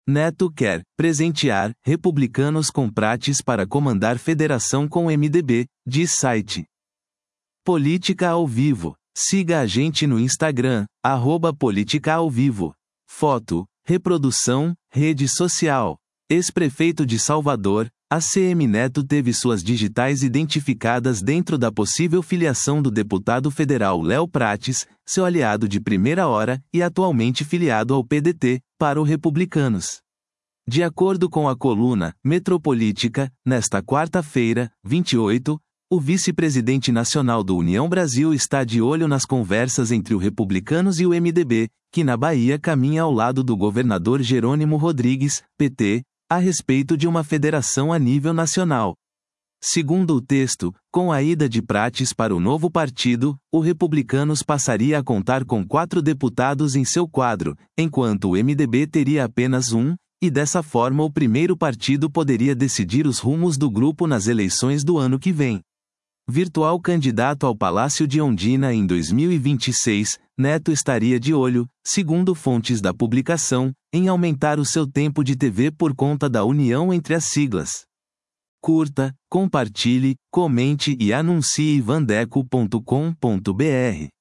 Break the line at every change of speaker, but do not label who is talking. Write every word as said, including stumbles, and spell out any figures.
Neto quer presentear republicanos com prates para comandar federação com M D B, diz site. Política ao vivo. Siga a gente no Instagram, arroba Política ao Vivo. Foto, reprodução, rede social. Ex-prefeito de Salvador, A C M Neto teve suas digitais identificadas dentro da possível filiação do deputado federal Léo Prates, seu aliado de primeira hora e atualmente filiado ao P D T, para o Republicanos. De acordo com a coluna Metropolítica, nesta quarta-feira, vinte e oito, o vice-presidente nacional do União Brasil está de olho nas conversas entre o Republicanos e o M D B, que na Bahia caminha ao lado do governador Jerônimo Rodrigues, P T, a respeito de uma federação a nível nacional. Segundo o texto, com a ida de Prates para o novo partido, o Republicanos passaria a contar com quatro deputados em seu quadro, enquanto o M D B teria apenas um, e dessa forma o primeiro partido poderia decidir os rumos do grupo nas eleições do ano que vem. Virtual candidato ao Palácio de Ondina em dois mil e vinte e seis, Neto estaria de olho, segundo fontes da publicação, em aumentar o seu tempo de T V por conta da união entre as siglas. Curta, compartilhe, comente e anuncie vandeco ponto com ponto br.